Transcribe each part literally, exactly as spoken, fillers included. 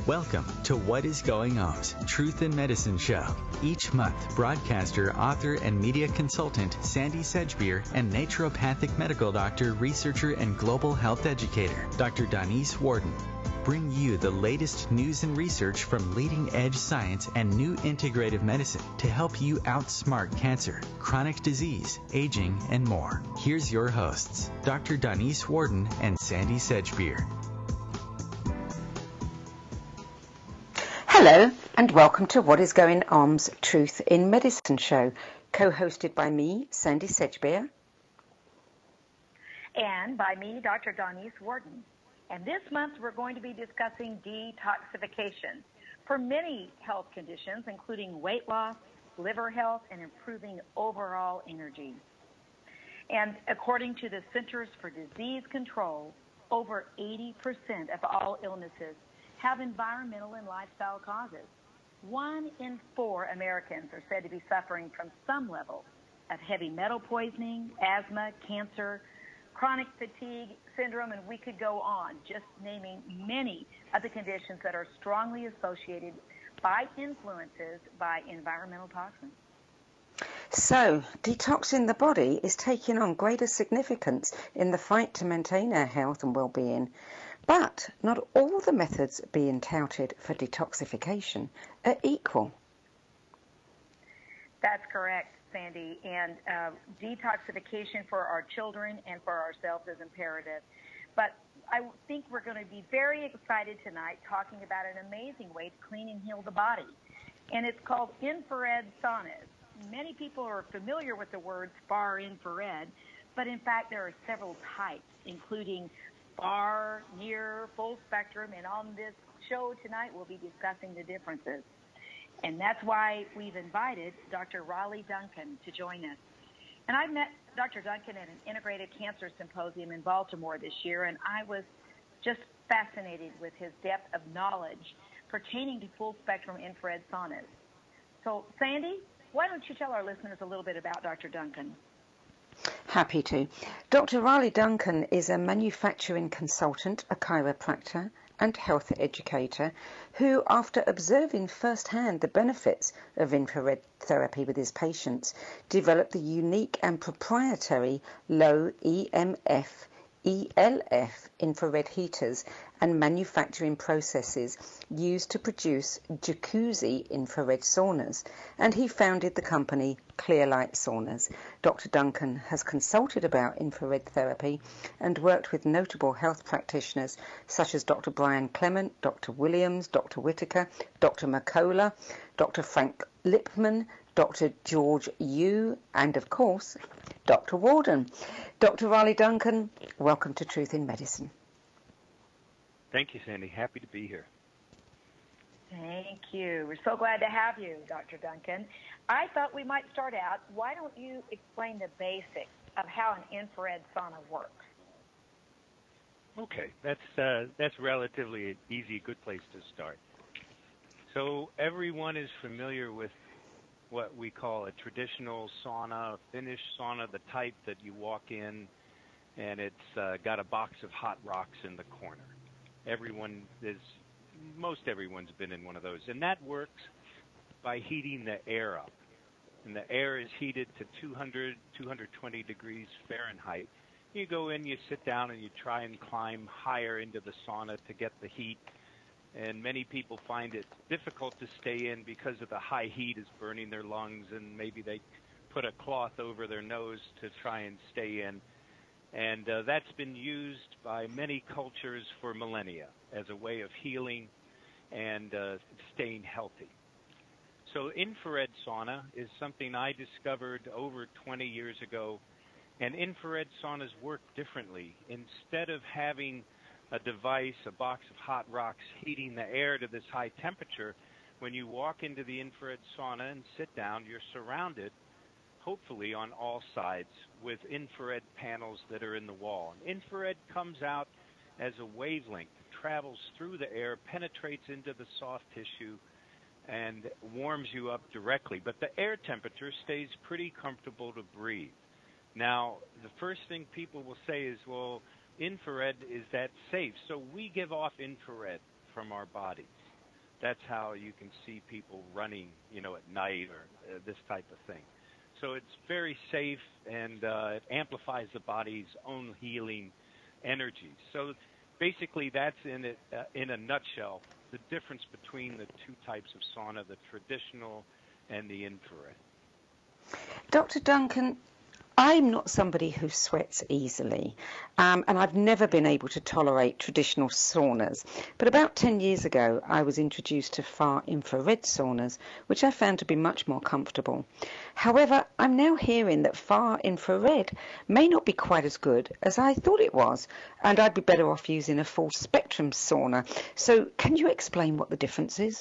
Welcome to What is Going On's Truth in Medicine show. Each month, broadcaster, author, and media consultant Sandy Sedgbeer and naturopathic medical doctor, researcher, and global health educator, Doctor Donese Worden, bring you the latest news and research from leading-edge science and new integrative medicine to help you outsmart cancer, chronic disease, aging, and more. Here's your hosts, Doctor Donese Worden and Sandy Sedgbeer. Hello and welcome to What is Going On's Truth in Medicine show, co-hosted by me, Sandy Sedgbeer. And by me, Doctor Donese Worden. And this month we're going to be discussing detoxification for many health conditions, including weight loss, liver health, and improving overall energy. And according to the Centers for Disease Control, over eighty percent of all illnesses have environmental and lifestyle causes. One in four Americans are said to be suffering from some level of heavy metal poisoning, asthma, cancer, chronic fatigue syndrome, and we could go on, just naming many of the conditions that are strongly associated by influences by environmental toxins. So, detoxing the body is taking on greater significance in the fight to maintain our health and well-being. But not all the methods being touted for detoxification are equal. That's correct, Sandy. And uh, detoxification for our children and for ourselves is imperative. But I think we're going to be very excited tonight talking about an amazing way to clean and heal the body. And it's called infrared saunas. Many people are familiar with the words far infrared, but in fact there are several types, including far, near, full spectrum, and on this show tonight we'll be discussing the differences. And that's why we've invited Doctor Raleigh Duncan to join us. And I met Doctor Duncan at an integrated cancer symposium in Baltimore this year, and I was just fascinated with his depth of knowledge pertaining to full spectrum infrared saunas. So, Sandy, why don't you tell our listeners a little bit about Doctor Duncan? Happy to. Doctor Raleigh Duncan is a manufacturing consultant, a chiropractor, and health educator who, after observing firsthand the benefits of infrared therapy with his patients, developed the unique and proprietary low E M F E L F infrared heaters and manufacturing processes used to produce jacuzzi infrared saunas, and he founded the company Clearlight Saunas. Doctor Duncan has consulted about infrared therapy and worked with notable health practitioners such as Doctor Brian Clement, Doctor Williams, Doctor Whitaker, Doctor Mercola, Doctor Frank Lipman, Doctor George Yu, and of course, Doctor Worden. Doctor Raleigh Duncan, welcome to Truth in Medicine. Thank you, Sandy. Happy to be here. Thank you. We're so glad to have you, Doctor Duncan. I thought we might start out. Why don't you explain the basics of how an infrared sauna works? Okay, that's uh, that's relatively an easy, good place to start. So everyone is familiar with what we call a traditional sauna, a Finnish sauna, the type that you walk in and it's uh, got a box of hot rocks in the corner. Everyone is, most everyone's been in one of those. And that works by heating the air up. And the air is heated to two hundred, two hundred twenty degrees Fahrenheit. You go in, you sit down, and you try and climb higher into the sauna to get the heat. And many people find it difficult to stay in because of the high heat is burning their lungs, and maybe they put a cloth over their nose to try and stay in. And uh, that's been used by many cultures for millennia as a way of healing and uh, staying healthy. So infrared sauna is something I discovered over twenty years ago, and infrared saunas work differently. Instead of having a device, a box of hot rocks heating the air to this high temperature, when you walk into the infrared sauna and sit down, you're surrounded, hopefully on all sides, with infrared panels that are in the wall. And infrared comes out as a wavelength, travels through the air, penetrates into the soft tissue, and warms you up directly. But the air temperature stays pretty comfortable to breathe. Now, the first thing people will say is, well, infrared, is that safe? So we give off infrared from our bodies. That's how you can see people running, you know, at night or uh, this type of thing. So it's very safe, and uh, it amplifies the body's own healing energy. So basically, that's in it uh, in a nutshell, the difference between the two types of sauna, the traditional and the infrared. Doctor Duncan, I'm not somebody who sweats easily, um, and I've never been able to tolerate traditional saunas. But about ten years ago, I was introduced to far infrared saunas, which I found to be much more comfortable. However, I'm now hearing that far infrared may not be quite as good as I thought it was, and I'd be better off using a full spectrum sauna. So can you explain what the difference is?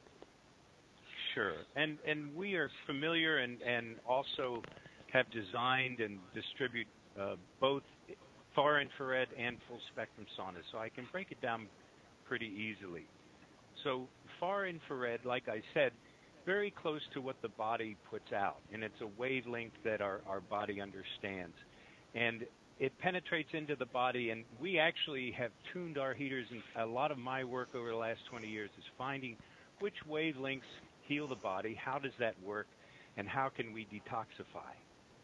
Sure. And and we are familiar and, and also have designed and distribute uh, both far infrared and full spectrum saunas. So I can break it down pretty easily. So far infrared, like I said, very close to what the body puts out. And it's a wavelength that our, our body understands. And it penetrates into the body, and we actually have tuned our heaters, and a lot of my work over the last twenty years is finding which wavelengths heal the body, how does that work, and how can we detoxify.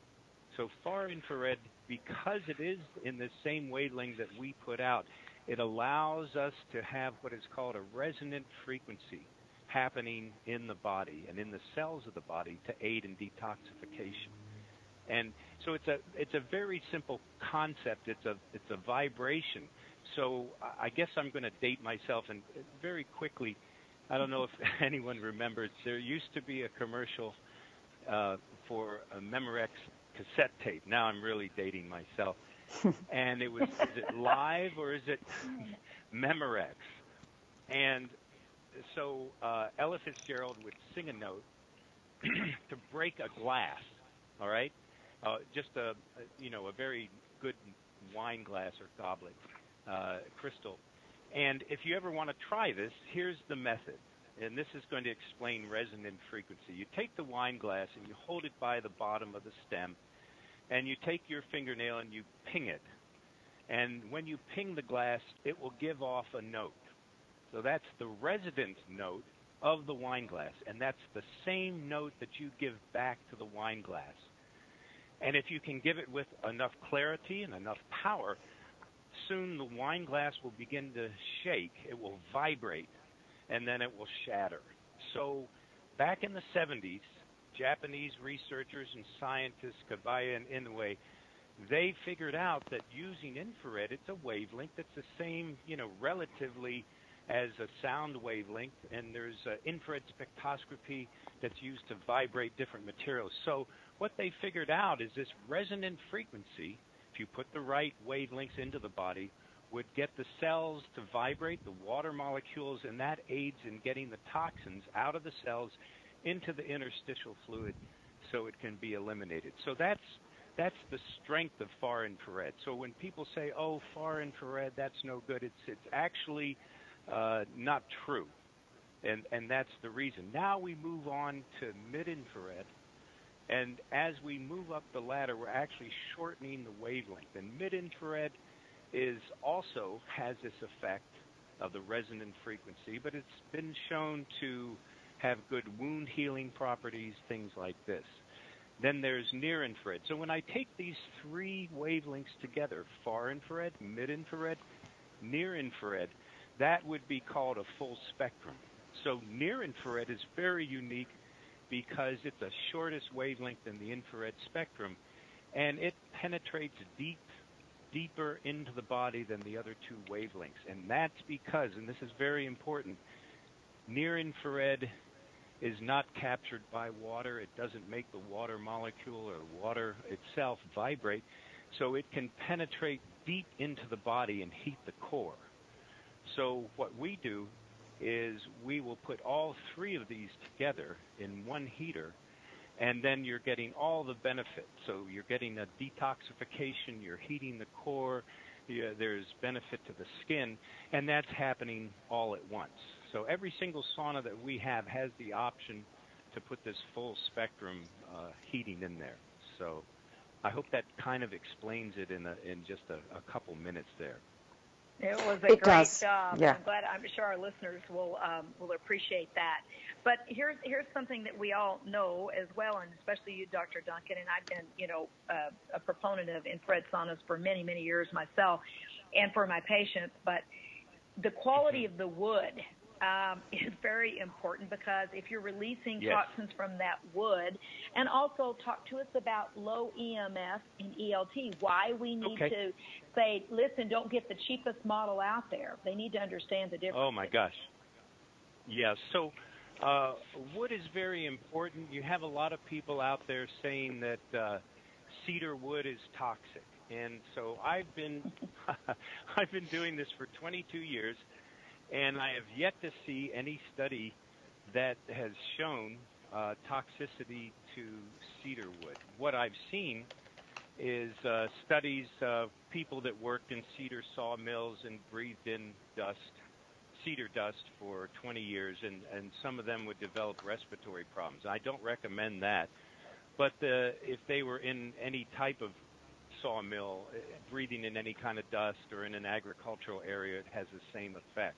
So far infrared, because it is in the same wavelength that we put out, it allows us to have what is called a resonant frequency happening in the body and in the cells of the body to aid in detoxification. And so it's a it's a very simple concept. It's a it's a vibration. So I guess I'm going to date myself, and very quickly, I don't know if anyone remembers, there used to be a commercial uh, for a Memorex cassette tape. Now I'm really dating myself. And it was, is it Live or is it Memorex? And so uh, Ella Fitzgerald would sing a note to break a glass, all right? Uh, just a, a, you know, a very good wine glass or goblet, uh, crystal. And if you ever want to try this, here's the method. And this is going to explain resonant frequency. You take the wine glass and you hold it by the bottom of the stem, and you take your fingernail and you ping it. And when you ping the glass, it will give off a note. So that's the resonant note of the wine glass, and that's the same note that you give back to the wine glass. And if you can give it with enough clarity and enough power, soon the wine glass will begin to shake. It will vibrate, and then it will shatter. So back in the seventies, Japanese researchers and scientists, Kabaya and Inoue, they figured out that using infrared, it's a wavelength that's the same, you know, relatively as a sound wavelength, and there's uh, infrared spectroscopy that's used to vibrate different materials. So what they figured out is this resonant frequency, if you put the right wavelengths into the body, would get the cells to vibrate, the water molecules, and that aids in getting the toxins out of the cells into the interstitial fluid so it can be eliminated. So that's that's the strength of far infrared. So when people say, oh, far infrared, that's no good, it's it's actually uh, not true. And, and that's the reason. Now we move on to mid-infrared. And as we move up the ladder, we're actually shortening the wavelength. And mid-infrared is also has this effect of the resonant frequency, but it's been shown to have good wound healing properties, things like this. Then there's near infrared. So when I take these three wavelengths together, far infrared, mid infrared, near infrared, that would be called a full spectrum. So near infrared is very unique because it's the shortest wavelength in the infrared spectrum, and it penetrates deep, deeper into the body than the other two wavelengths. And that's because, and this is very important, near infrared is not captured by water. It doesn't make the water molecule or water itself vibrate, so it can penetrate deep into the body and heat the core. So what we do is we will put all three of these together in one heater, and then you're getting all the benefits. So you're getting a detoxification, you're heating the core, yeah, there's benefit to the skin, and that's happening all at once. So every single sauna that we have has the option to put this full spectrum uh, heating in there. So I hope that kind of explains it in, a, in just a, a couple minutes there. It was a It great does. job. Yeah. I'm glad. I'm sure our listeners will um, will appreciate that. But here's here's something that we all know as well, and especially you, Doctor Duncan. And I've been, you know, uh, a proponent of infrared saunas for many many years myself, and for my patients. But the quality of the wood um, is very important, because if you're releasing Yes. toxins from that wood, and also talk to us about low E M F and E L T, why we need Okay. to say, listen, don't get the cheapest model out there. They need to understand the difference. Oh my gosh. Yeah. So uh, wood is very important. You have a lot of people out there saying that uh, cedar wood is toxic, and so I've been I've been doing this for twenty-two years, and I have yet to see any study that has shown uh, toxicity to cedar wood. What I've seen is uh, studies of people that worked in cedar sawmills and breathed in dust, cedar dust, for twenty years, and, and some of them would develop respiratory problems. I don't recommend that. But the, if they were in any type of sawmill, uh, breathing in any kind of dust, or in an agricultural area, it has the same effect.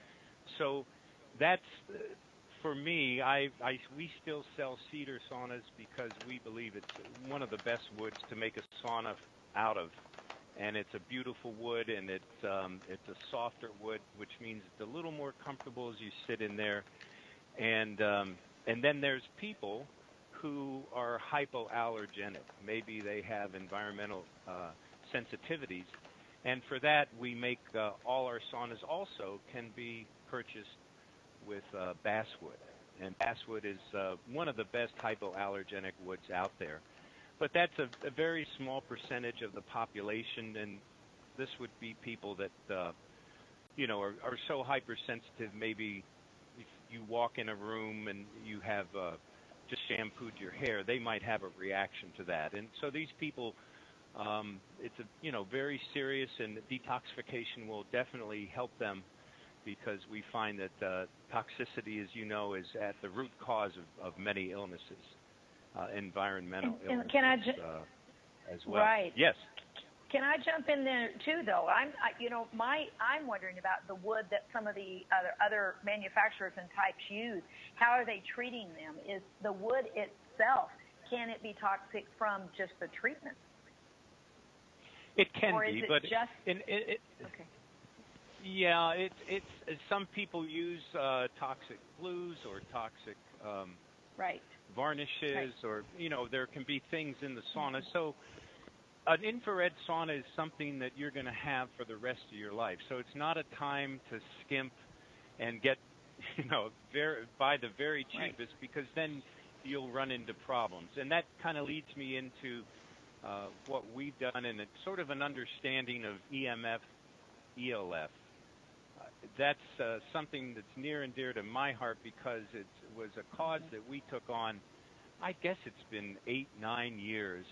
So that's, uh, for me, I, I, we still sell cedar saunas because we believe it's one of the best woods to make a sauna out of. And it's a beautiful wood, and it's, um, it's a softer wood, which means it's a little more comfortable as you sit in there. And, um, and then there's people who are hypoallergenic. Maybe they have environmental uh, sensitivities. And for that, we make uh, all our saunas also can be purchased with uh, basswood. And basswood is uh, one of the best hypoallergenic woods out there. But that's a, a very small percentage of the population, and this would be people that, uh, you know, are, are so hypersensitive. Maybe if you walk in a room and you have uh, just shampooed your hair, they might have a reaction to that. And so these people, um, it's a, you know, very serious, and detoxification will definitely help them, because we find that uh, toxicity, as you know, is at the root cause of, of many illnesses, uh, environmental And- and illnesses can I ju- uh, as well. Right. Yes. Can I jump in there too, though? I'm, I, you know, my I'm wondering about the wood that some of the other other manufacturers and types use. How are they treating them? Is the wood itself, can it be toxic from just the treatment? It can or is be, it but just in, it, it, okay? yeah, it's it's some people use uh, toxic glues or toxic um, Right. varnishes, Right. or you know, there can be things in the sauna. So an infrared sauna is something that you're going to have for the rest of your life. So it's not a time to skimp and get, you know, very, buy the very cheapest, Right. because then you'll run into problems. And that kind of leads me into uh, what we've done, and it's sort of an understanding of E M F, E L F. Uh, that's uh, something that's near and dear to my heart, because it was a cause that we took on, I guess it's been eight, nine years.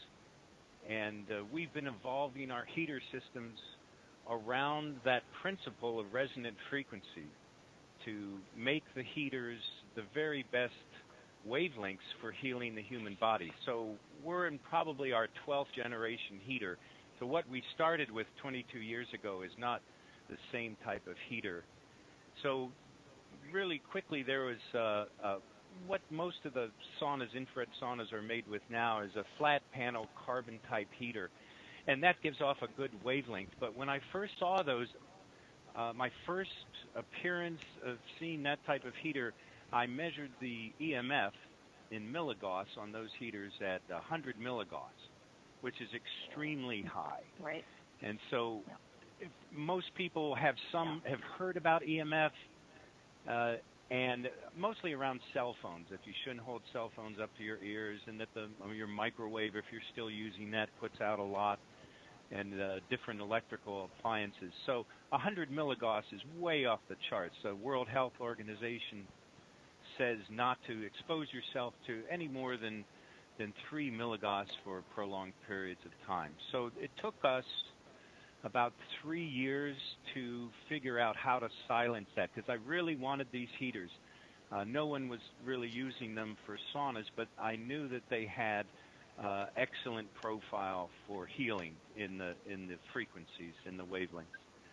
And uh, we've been evolving our heater systems around that principle of resonant frequency to make the heaters the very best wavelengths for healing the human body. So we're in probably our twelfth generation heater. So what we started with twenty-two years ago is not the same type of heater. So really quickly, there was uh, uh, what most of the saunas, infrared saunas, are made with now is a flat panel carbon type heater, and that gives off a good wavelength. But when I first saw those, uh, my first appearance of seeing that type of heater, I measured the E M F in milligauss on those heaters at one hundred milligauss, which is extremely high. Right. And so Yeah. if most people have some have heard about E M F, uh, and mostly around cell phones, that you shouldn't hold cell phones up to your ears, and that the or your microwave, if you're still using that, puts out a lot, and uh, different electrical appliances. So one hundred milligauss is way off the charts. The World Health Organization says not to expose yourself to any more than than three milligauss for prolonged periods of time. So it took us about three years to figure out how to silence that, because I really wanted these heaters. Uh, no one was really using them for saunas, but I knew that they had uh, excellent profile for healing in the in the frequencies, in the wavelengths.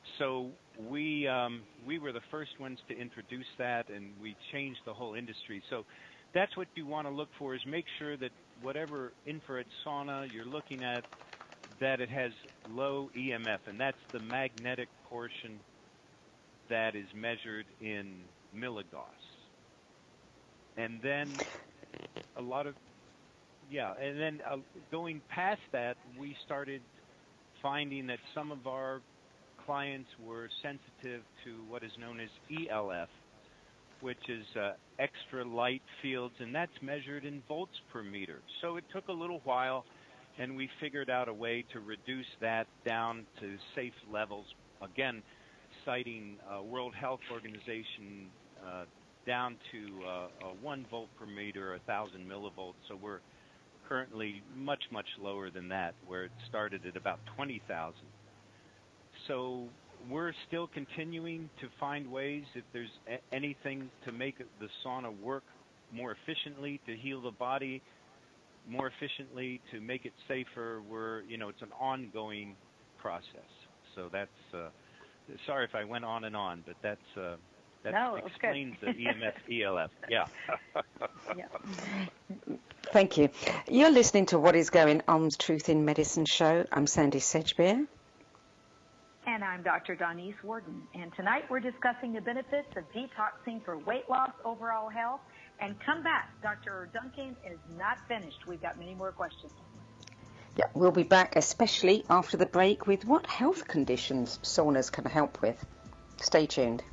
so we um, we were the first ones to introduce that, and we changed the whole industry. So that's what you want to look for, is make sure that whatever infrared sauna you're looking at, that it has low E M F, and that's the magnetic portion that is measured in milligauss. And then a lot of, yeah, and then uh, going past that, we started finding that some of our clients were sensitive to what is known as E L F, which is uh, extra light fields, and that's measured in volts per meter. So it took a little while, and we figured out a way to reduce that down to safe levels. Again, citing uh, World Health Organization uh, down to uh, a one volt per meter, a thousand millivolts. So we're currently much, much lower than that, where it started at about twenty thousand. So we're still continuing to find ways, if there's a- anything to make the sauna work more efficiently, to heal the body more efficiently, to make it safer. We're, you know, it's an ongoing process. So that's, uh, sorry if I went on and on, but that's, uh, that no, explains the E M F, E L F. Yeah. Yeah. Thank you. You're listening to What is Going On's Truth in Medicine show. I'm Sandy Sedgbeer. And I'm Doctor Donnice Worden. And tonight we're discussing the benefits of detoxing for weight loss, overall health. And come back. Doctor Duncan is not finished. We've got many more questions. Yeah, we'll be back, especially after the break, with what health conditions saunas can help with. Stay tuned.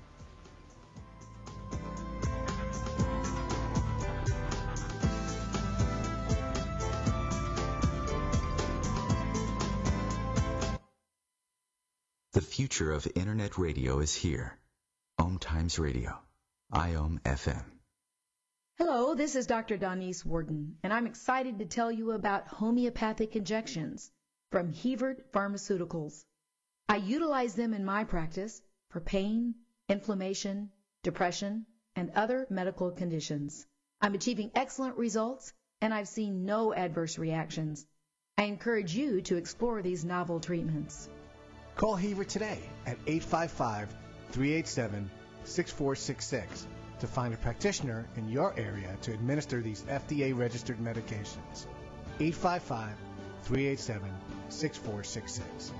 The future of Internet radio is here. Om Times Radio, I O M F M. Hello, this is Doctor Donnice Worden, and I'm excited to tell you about homeopathic injections from Hevert Pharmaceuticals. I utilize them in my practice for pain, inflammation, depression, and other medical conditions. I'm achieving excellent results, and I've seen no adverse reactions. I encourage you to explore these novel treatments. Call Hevert today at eight five five, three eight seven, six four six six to find a practitioner in your area to administer these F D A-registered medications. eight five five, three eight seven, six four six six.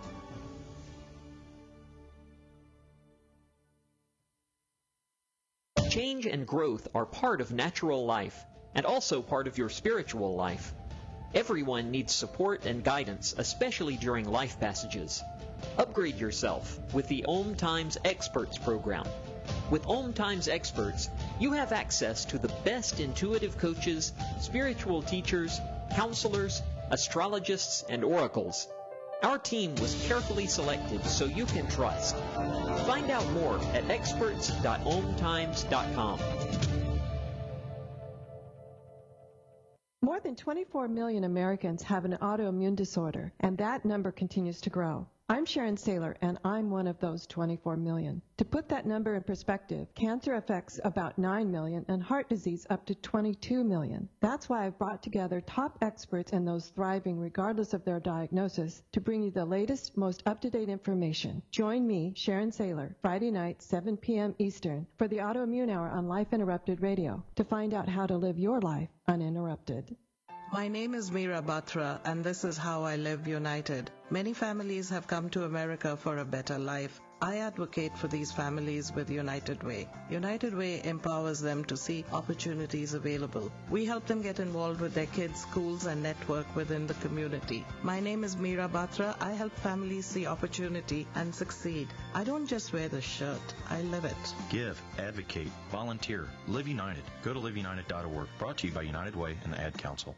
Change and growth are part of natural life and also part of your spiritual life. Everyone needs support and guidance, especially during life passages. Upgrade yourself with the Om Times Experts program. With Om Times Experts, you have access to the best intuitive coaches, spiritual teachers, counselors, astrologists, and oracles. Our team was carefully selected so you can trust. Find out more at experts dot om times dot com. More than twenty-four million Americans have an autoimmune disorder, and that number continues to grow. I'm Sharon Saylor, and I'm one of those twenty-four million. To put that number in perspective, cancer affects about nine million and heart disease up to twenty-two million. That's why I've brought together top experts and those thriving regardless of their diagnosis to bring you the latest, most up-to-date information. Join me, Sharon Saylor, Friday night, seven p.m. Eastern, for the Autoimmune Hour on Life Interrupted Radio to find out how to live your life uninterrupted. My name is Meera Batra, and this is How I Live United. Many families have come to America for a better life. I advocate for these families with United Way. United Way empowers them to see opportunities available. We help them get involved with their kids, schools, and network within the community. My name is Meera Batra. I help families see opportunity and succeed. I don't just wear the shirt, I live it. Give, advocate, volunteer. Live United. Go to live united dot org. Brought to you by United Way and the Ad Council.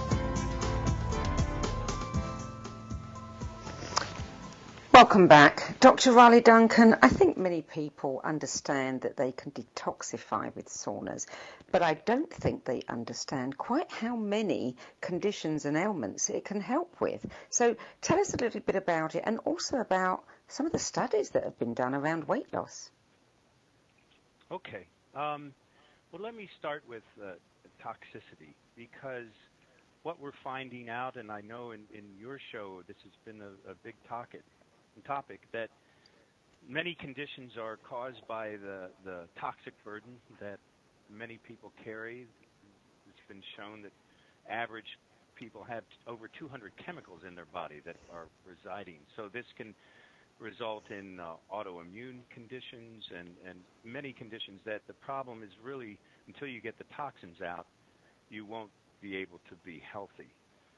Welcome back. Doctor Riley Duncan, I think many people understand that they can detoxify with saunas, but I don't think they understand quite how many conditions and ailments it can help with. So tell us a little bit about it, and also about some of the studies that have been done around weight loss. Okay. Um, well, let me start with uh, toxicity, because what we're finding out, and I know in, in your show this has been a, a big topic, topic, that many conditions are caused by the, the toxic burden that many people carry. It's been shown that average people have over two hundred chemicals in their body that are residing. So this can result in uh, autoimmune conditions and, and many conditions that the problem is really, until you get the toxins out, you won't be able to be healthy.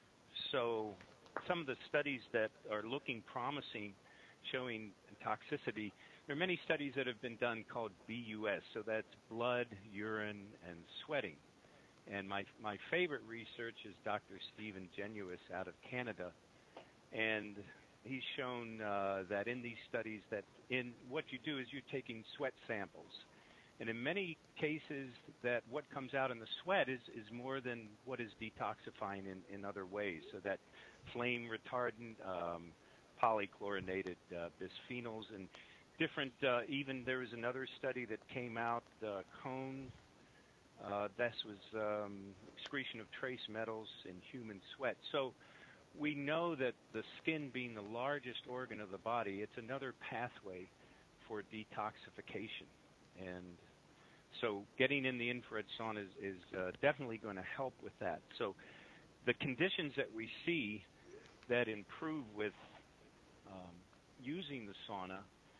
So some of the studies that are looking promising, showing toxicity, there are many studies that have been done called B U S, so that's blood, urine, and sweating. And my my favorite research is Doctor Stephen Genuis out of Canada, and he's shown uh, that in these studies that in what you do is you're taking sweat samples, and in many cases that what comes out in the sweat is, is more than what is detoxifying in, in other ways, so that flame retardant, um, polychlorinated uh, bisphenols, and different, uh, even there was another study that came out, uh, Cone, uh, this was um, excretion of trace metals in human sweat. So we know that the skin being the largest organ of the body, it's another pathway for detoxification. And so getting in the infrared sauna is, is uh, definitely going to help with that. So the conditions that we see that improve with um, using the sauna,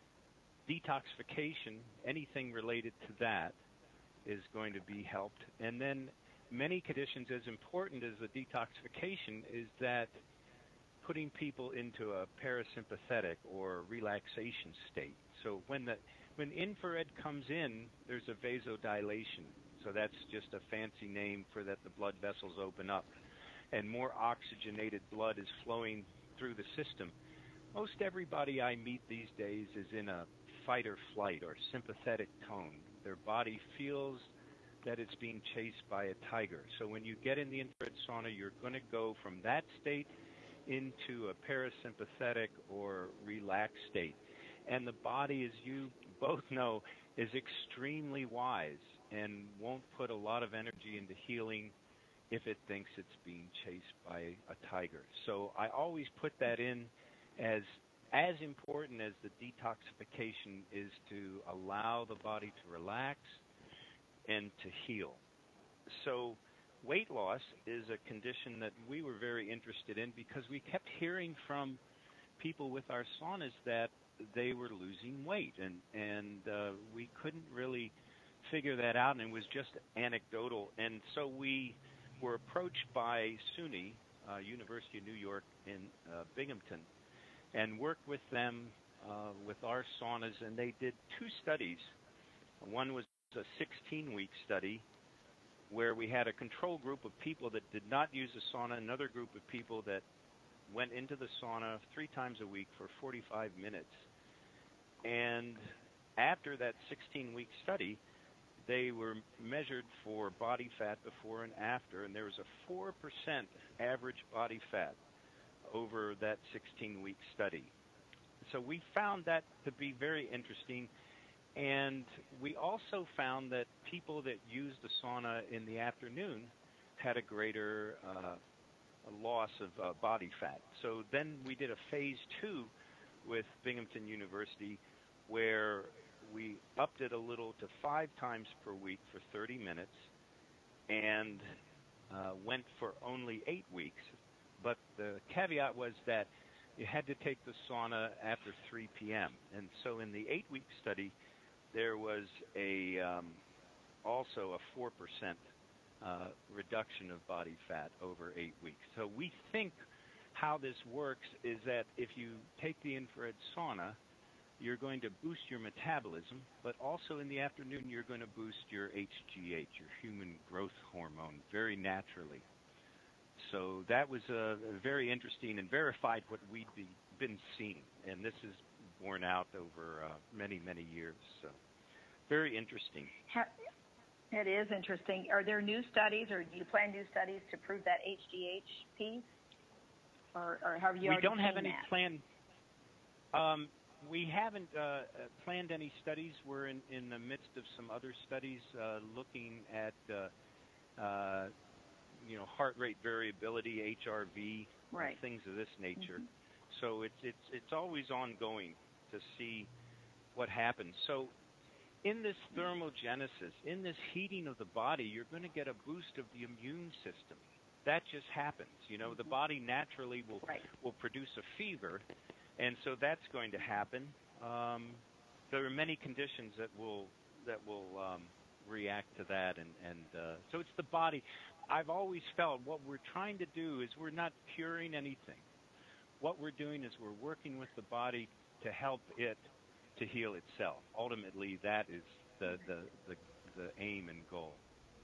detoxification, anything related to that is going to be helped. And then many conditions, as important as the detoxification, is that putting people into a parasympathetic or relaxation state. So when the when infrared comes in, there's a vasodilation. So that's just a fancy name for that the blood vessels open up and more oxygenated blood is flowing through the system. Most everybody I meet these days is in a fight or flight or sympathetic tone. Their body feels that it's being chased by a tiger. So when you get in the infrared sauna, you're going to go from that state into a parasympathetic or relaxed state. And the body, as you both know, is extremely wise and won't put a lot of energy into healing if it thinks it's being chased by a tiger. So I always put that in as as important as the detoxification is to allow the body to relax and to heal. So weight loss is a condition that we were very interested in because we kept hearing from people with our saunas that they were losing weight, and, and uh, we couldn't really figure that out, and it was just anecdotal. And so we were approached by SUNY, uh, University of New York in uh, Binghamton, and worked with them uh, with our saunas, and they did two studies. One was a sixteen-week study where we had a control group of people that did not use the sauna, another group of people that went into the sauna three times a week for forty-five minutes. And after that sixteen-week study, they were measured for body fat before and after, and there was a four percent average body fat over that sixteen-week study. So we found that to be very interesting, and we also found that people that used the sauna in the afternoon had a greater uh, loss of uh, body fat. So then we did a phase two with Binghamton University where we upped it a little to five times per week for thirty minutes and uh, went for only eight weeks. But the caveat was that you had to take the sauna after three p.m. And so in the eight-week study, there was a um, also a four percent uh, reduction of body fat over eight weeks. So we think how this works is that if you take the infrared sauna, you're going to boost your metabolism, but also in the afternoon you're going to boost your H G H, your human growth hormone, very naturally. So that was uh, very interesting and verified what we'd be, been seeing, and this is borne out over uh, many, many years. So very interesting. It is interesting. Are there new studies, or do you plan new studies to prove that H G H piece, or, or have you we already don't have seen any that? planned. Um, we haven't uh, planned any studies. We're in, in the midst of some other studies uh, looking at uh, uh, you know, heart rate variability, H R V, right. things of this nature. Mm-hmm. So it's it's it's always ongoing to see what happens. So in this thermogenesis, in this heating of the body, you're going to get a boost of the immune system. That just happens. You know, the body naturally will Right. will produce a fever, and so that's going to happen. Um, there are many conditions that will that will um, react to that, and and uh, so it's the body. I've always felt what we're trying to do is we're not curing anything. What we're doing is we're working with the body to help it to heal itself. Ultimately, that is the the the, the aim and goal.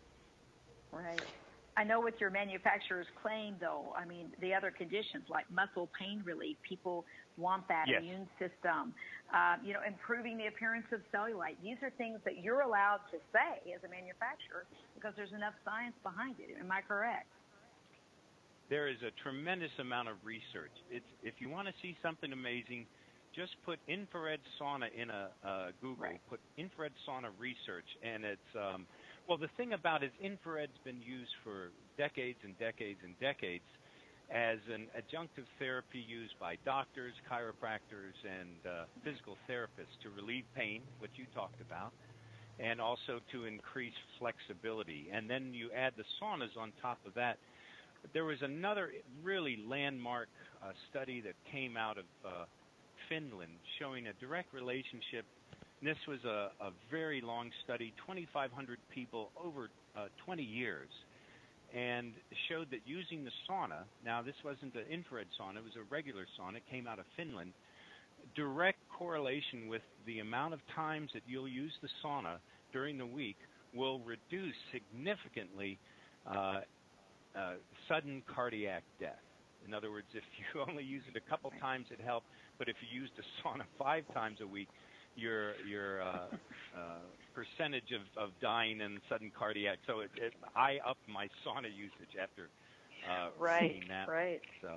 Right. I know with your manufacturer's claim, though, I mean, the other conditions like muscle pain relief, people want that Yes. immune system, uh, you know, improving the appearance of cellulite. These are things that you're allowed to say as a manufacturer because there's enough science behind it. Am I correct? There is a tremendous amount of research. It's, if you want to see something amazing, just put infrared sauna in a uh, Google. Right. Put infrared sauna research, and it's um, well. The thing about it is, infrared's been used for decades and decades and decades as an adjunctive therapy used by doctors, chiropractors, and uh, physical therapists to relieve pain, which you talked about, and also to increase flexibility. And then you add the saunas on top of that. There was another really landmark uh, study that came out of uh, Finland showing a direct relationship. And this was a, a very long study, twenty-five hundred people over uh, twenty years, and showed that using the sauna, now this wasn't an infrared sauna, it was a regular sauna, it came out of Finland, direct correlation with the amount of times that you'll use the sauna during the week will reduce significantly uh, uh, sudden cardiac death. In other words, if you only use it a couple times, it helped. But if you used a sauna five times a week, your your uh, uh, percentage of, of dying in sudden cardiac. So it, it, I upped my sauna usage after uh, Right, seeing that. right. So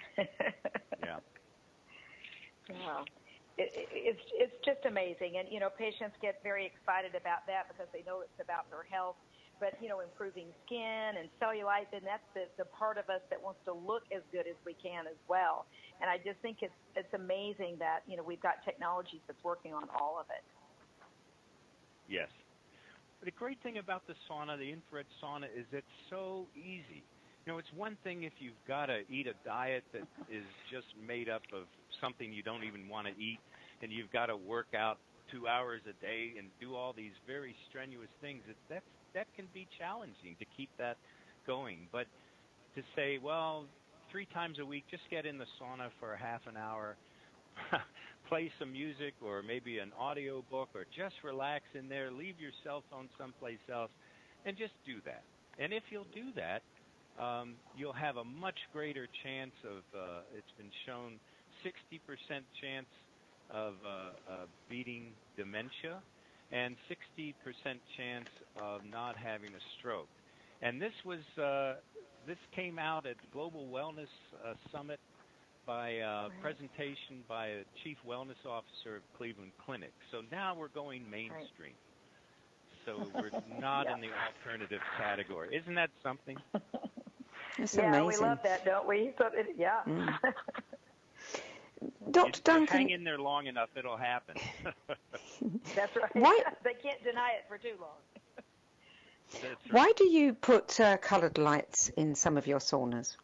yeah. Wow. It, it, it's it's just amazing, and you know, patients get very excited about that because they know it's about their health. But you know, improving skin and cellulite, and that's the the part of us that wants to look as good as we can as well. And I just think it's it's amazing that you know we've got technologies that's working on all of it. Yes. The great thing about the sauna, the infrared sauna, is it's so easy. You know, it's one thing if you've got to eat a diet that is just made up of something you don't even want to eat, and you've got to work out two hours a day and do all these very strenuous things. It, that's, that can be challenging to keep that going. But to say, well, three times a week, just get in the sauna for a half an hour, play some music or maybe an audio book, or just relax in there, leave your cell phone someplace else, and just do that. And if you'll do that, um, you'll have a much greater chance of, uh, it's been shown, sixty percent chance of uh, uh, beating dementia and sixty percent chance of not having a stroke. And this was uh, this came out at Global Wellness uh, Summit by a presentation by a chief wellness officer of Cleveland Clinic. So now we're going mainstream. So we're not Yeah. in the alternative category. Isn't that something? That's yeah, amazing. we love that, don't we? So it, yeah. Mm. Doctor If you Duncan, hang in there long enough, it'll happen. That's right. Why- They can't deny it for too long. That's right. why do you put uh, coloured lights in some of your saunas?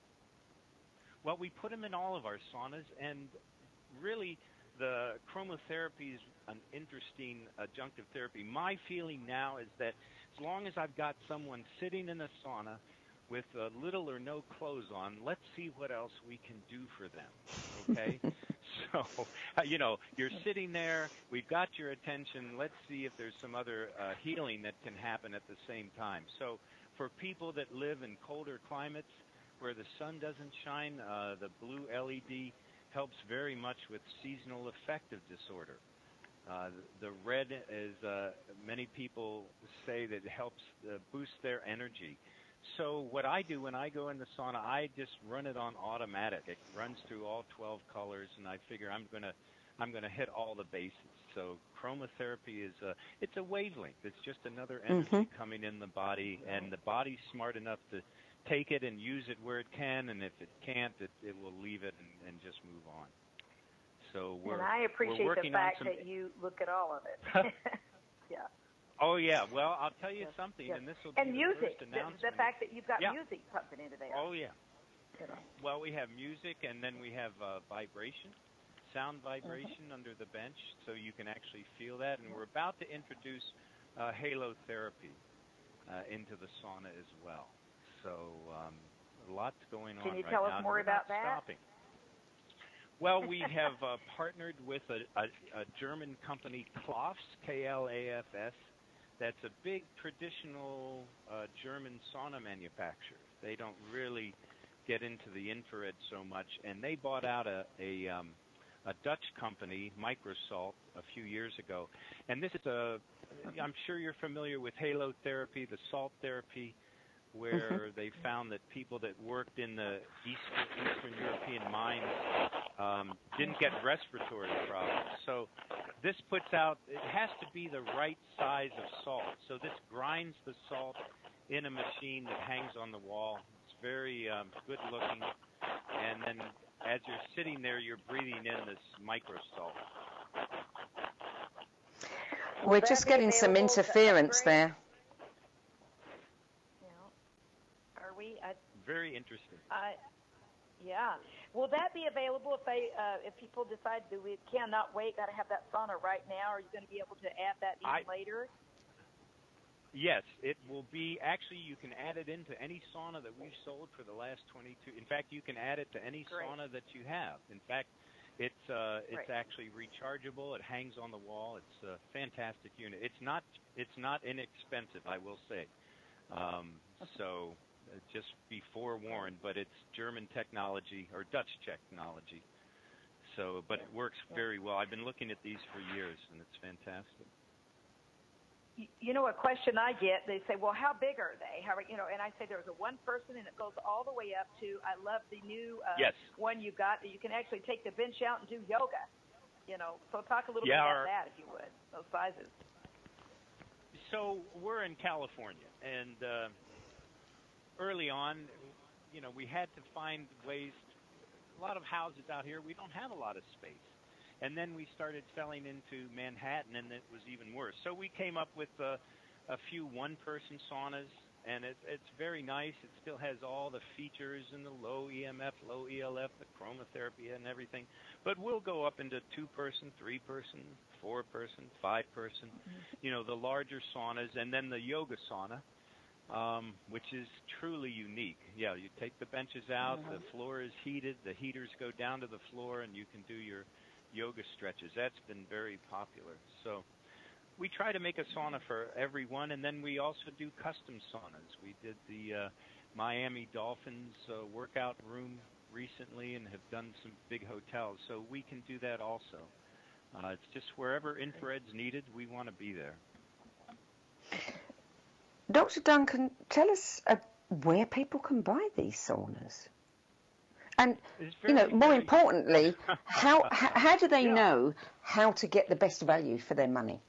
Well, we put them in all of our saunas, and really the chromotherapy is an interesting adjunctive therapy. My feeling now is that as long as I've got someone sitting in a sauna with uh, little or no clothes on, let's see what else we can do for them, okay? So, uh, you know, you're sitting there, we've got your attention, let's see if there's some other uh, healing that can happen at the same time. So for people that live in colder climates where the sun doesn't shine, uh, the blue L E D helps very much with seasonal affective disorder. Uh, the, the red is, uh, many people say that it helps uh, boost their energy. So what I do when I go in the sauna, I just run it on automatic. It runs through all twelve colors, and I figure I'm gonna, I'm gonna hit all the bases. So chromotherapy is a, it's a wavelength. It's just another energy Mhm. coming in the body, and the body's smart enough to take it and use it where it can, and if it can't, it, it will leave it and, and just move on. So we're and I appreciate we're the working fact on some... that you look at all of it. Yeah. Oh yeah. Well, I'll tell you Yes. something, Yes. and this will be and the music. first The, announcement. the fact that you've got yeah. music pumping into there. Oh yeah. You know. Well, we have music, and then we have uh, vibration, sound vibration mm-hmm. under the bench, so you can actually feel that. And we're about to introduce uh, halo therapy uh, into the sauna as well. So um, lots going on Can you right tell now. us more we're about not that? Stopping. Well, we have uh, partnered with a, a, a German company, Klafs, K L A F S. That's a big traditional uh, German sauna manufacturer. They don't really get into the infrared so much, and they bought out a a, um, a Dutch company, Microsalt, a few years ago. And this is a, I'm sure you're familiar with halo therapy, the salt therapy, where mm-hmm. they found that people that worked in the Eastern, Eastern European mines um, didn't get respiratory problems. So this puts out, it has to be the right size of salt. So this grinds the salt in a machine that hangs on the wall. It's very um, good looking. And then as you're sitting there, you're breathing in this micro salt. We're just getting some interference there. Are we? I, Very interesting. I, yeah. Will that be available if they, uh, if people decide that we cannot wait, got to have that sauna right now? Are you going to be able to add that even I, later? Yes, it will be. Actually, you can add it into any sauna that we've sold for the last twenty-two. In fact, you can add it to any Great. sauna that you have. In fact, it's uh, it's Great. actually rechargeable. It hangs on the wall. It's a fantastic unit. It's not it's not inexpensive, I will say. Um, so. Uh, just be forewarned, but it's German technology or Dutch technology. So, but it works very well. I've been looking at these for years, and it's fantastic. You know, a question I get, they say, well, how big are they? How, you know, and I say there's a one person, and it goes all the way up to, I love the new uh, yes. one you got, that you can actually take the bench out and do yoga. You know, so talk a little yeah, bit about our, that, if you would, those sizes. So we're in California, and uh, early on, you know, we had to find ways. To, a lot of houses out here, we don't have a lot of space. And then we started selling into Manhattan, and it was even worse. So we came up with uh, a few one-person saunas, and it, it's very nice. It still has all the features and the low E M F, low E L F, the chromotherapy and everything. But we'll go up into two-person, three-person, four-person, five-person, mm-hmm. you know, the larger saunas, and then the yoga sauna. Um, which is truly unique. Yeah, you take the benches out, mm-hmm. the floor is heated, the heaters go down to the floor, and you can do your yoga stretches. That's been very popular. So we try to make a sauna for everyone, and then we also do custom saunas. We did the uh, Miami Dolphins uh, workout room recently and have done some big hotels, so we can do that also. Uh, it's just wherever infrared's needed, we want to be there. Doctor Duncan, tell us uh, where people can buy these saunas. And, very, you know, more very... importantly, how, how how do they yeah. know how to get the best value for their money?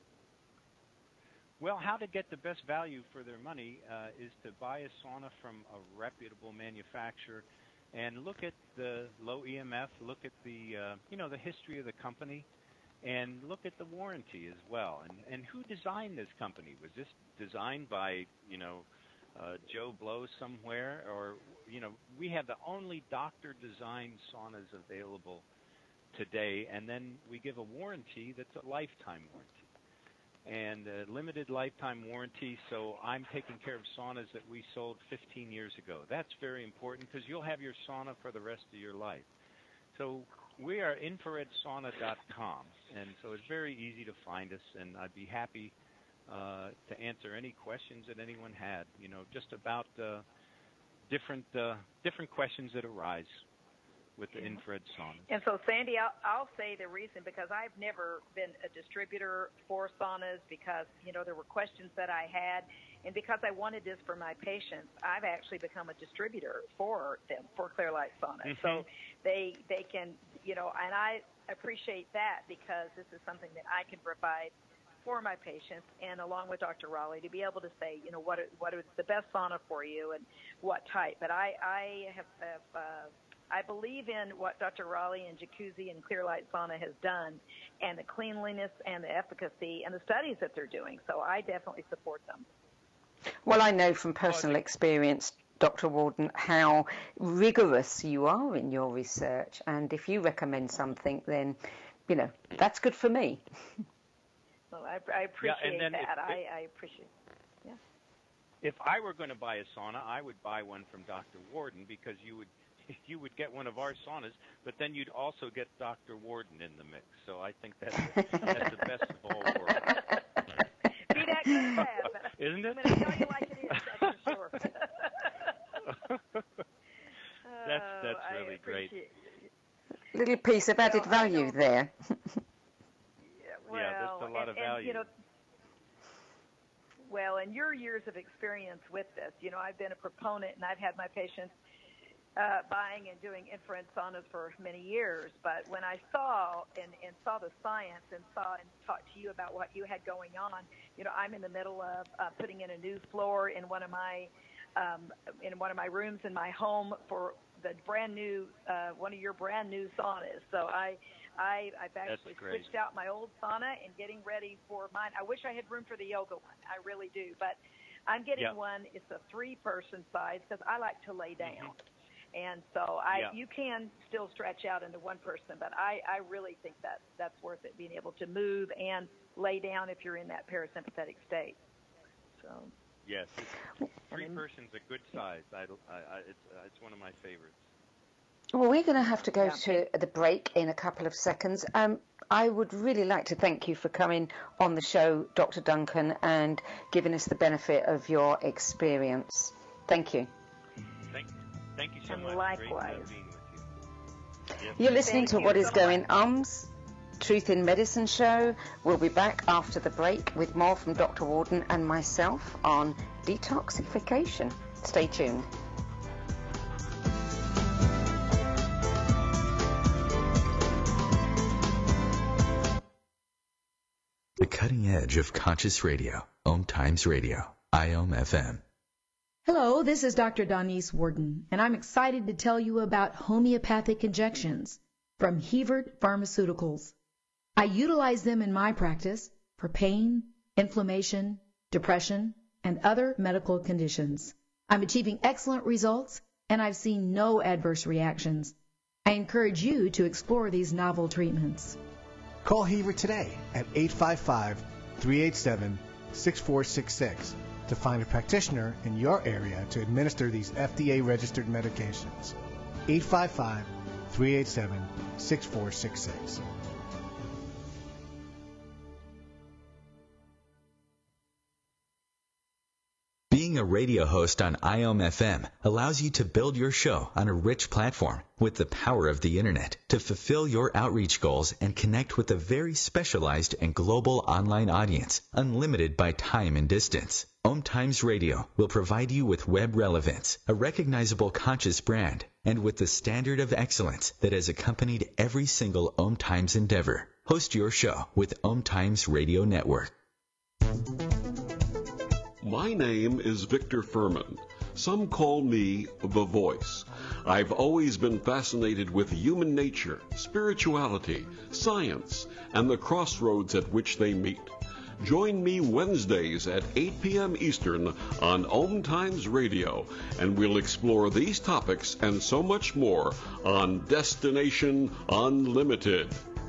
Well, how to get the best value for their money uh, is to buy a sauna from a reputable manufacturer and look at the low E M F, look at the, uh, you know, the history of the company, and look at the warranty as well. And, and who designed this company? Was this designed by, you know, uh, Joe Blow somewhere? Or, you know, we have the only doctor-designed saunas available today, and then we give a warranty that's a lifetime warranty. And a limited lifetime warranty, so I'm taking care of saunas that we sold fifteen years ago. That's very important because you'll have your sauna for the rest of your life. So we are infrared sauna dot com, and so it's very easy to find us, and I'd be happy uh, to answer any questions that anyone had, you know, just about uh, different uh, different questions that arise with the infrared sauna. And so, Sandy, I'll, I'll say the reason, because I've never been a distributor for saunas, because, you know, there were questions that I had, and because I wanted this for my patients, I've actually become a distributor for them, for Clearlight Sauna. Mm-hmm. So they they can, you know, and I appreciate that, because this is something that I can provide for my patients, and along with Doctor Raleigh, to be able to say, you know, what what is the best sauna for you and what type. But I, I have, have uh, I believe in what Doctor Raleigh and Jacuzzi and Clear Light Sauna has done, and the cleanliness and the efficacy and the studies that they're doing. So I definitely support them. Well, I know from personal experience, Doctor Worden, how rigorous you are in your research, and if you recommend something, then, you know, that's good for me. Well, I, I appreciate yeah, and then that. If, I, I appreciate yeah. If I were going to buy a sauna, I would buy one from Doctor Worden, because you would you would get one of our saunas, but then you'd also get Doctor Worden in the mix. So I think that's, that's the best of all worlds. Be that good and bad, but isn't it? I'm going to tell you like it is, that's for sure. that's that's oh, really great. Little piece of added well, value there. yeah, well, yeah, there's a lot and, of value. And, you know, well, in your years of experience with this, you know, I've been a proponent, and I've had my patients uh, buying and doing infrared saunas for many years. But when I saw and, and saw the science and saw and talked to you about what you had going on, you know, I'm in the middle of uh, putting in a new floor in one of my um, in one of my rooms in my home for the brand new uh, one of your brand new saunas. So I. I, I've actually switched out my old sauna and getting ready for mine. I wish I had room for the yoga one. I really do. But I'm getting yeah. one. It's a three-person size because I like to lay down. Mm-hmm. And so I, yeah. you can still stretch out into one person, but I, I really think that that's worth it, being able to move and lay down if you're in that parasympathetic state. So yes, three persons a good size. I, I, I, it's, uh, it's one of my favorites. Well, we're going to have to go yeah. to the break in a couple of seconds. Um, I would really like to thank you for coming on the show, Doctor Duncan, and giving us the benefit of your experience. Thank you. Thank, thank you so and much. Likewise. Great, uh, being with you. Yes. You're listening thank to What you is so Going much. Ums, Truth in Medicine show. We'll be back after the break with more from Doctor Worden and myself on detoxification. Stay tuned. The cutting edge of conscious radio, Om Times Radio, I O M F M. Hello, this is Doctor Donice Worden, and I'm excited to tell you about homeopathic injections from Hevert Pharmaceuticals. I utilize them in my practice for pain, inflammation, depression, and other medical conditions. I'm achieving excellent results, and I've seen no adverse reactions. I encourage you to explore these novel treatments. Call Hevert today at eight five five, three eight seven, six four six six to find a practitioner in your area to administer these F D A-registered medications. eight five five, three eight seven, six four six six. Being a radio host on I O M F M allows you to build your show on a rich platform with the power of the internet to fulfill your outreach goals and connect with a very specialized and global online audience, unlimited by time and distance. Om Times Radio will provide you with web relevance, a recognizable conscious brand, and with the standard of excellence that has accompanied every single Om Times endeavor. Host your show with Om Times Radio Network. My name is Victor Furman. Some call me The Voice. I've always been fascinated with human nature, spirituality, science, and the crossroads at which they meet. Join me Wednesdays at eight p.m. Eastern on Om Times Radio, and we'll explore these topics and so much more on Destination Unlimited.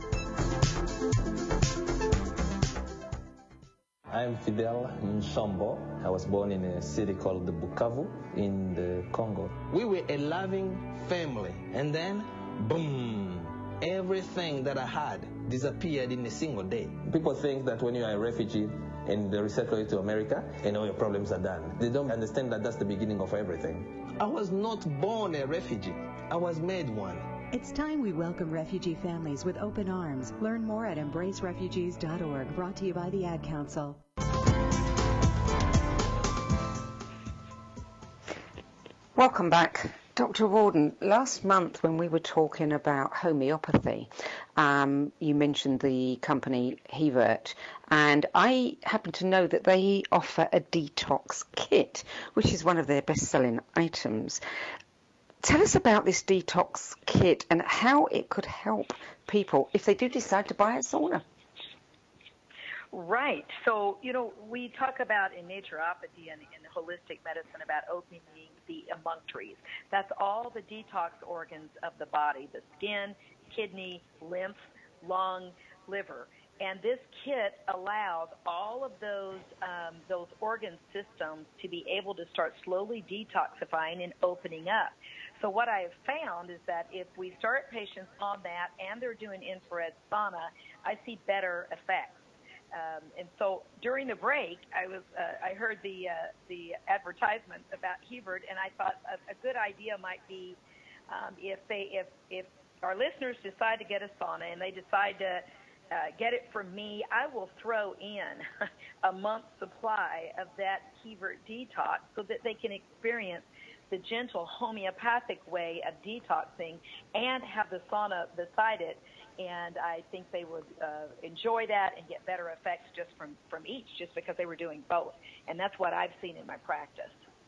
I'm Fidel Nsombo. I was born in a city called the Bukavu in the Congo. We were a loving family, and then, boom, everything that I had disappeared in a single day. People think that when you are a refugee and they resettle you to America, and all your problems are done. They don't understand that that's the beginning of everything. I was not born a refugee. I was made one. It's time we welcome refugee families with open arms. Learn more at embrace refugees dot org, brought to you by the Ad Council. Welcome back. Doctor Worden, last month when we were talking about homeopathy, um, you mentioned the company Hevert, and I happen to know that they offer a detox kit, which is one of their best-selling items. tell us about this detox kit and how it could help people if they do decide to buy a sauna. Right. So, you know, we talk about in naturopathy and in holistic medicine about opening the emunctories. That's all the detox organs of the body, the skin, kidney, lymph, lung, liver. And this kit allows all of those um, those organ systems to be able to start slowly detoxifying and opening up. So what I have found is that if we start patients on that and they're doing infrared sauna, I see better effects. Um, and so during the break, I was uh, I heard the uh, the advertisement about Hebert, and I thought a, a good idea might be um, if they if if our listeners decide to get a sauna and they decide to uh, get it from me, I will throw in a month's supply of that Hebert detox so that they can experience the gentle homeopathic way of detoxing and have the sauna beside it. And I think they would uh, enjoy that and get better effects just from, from each, just because they were doing both. And that's what I've seen in my practice.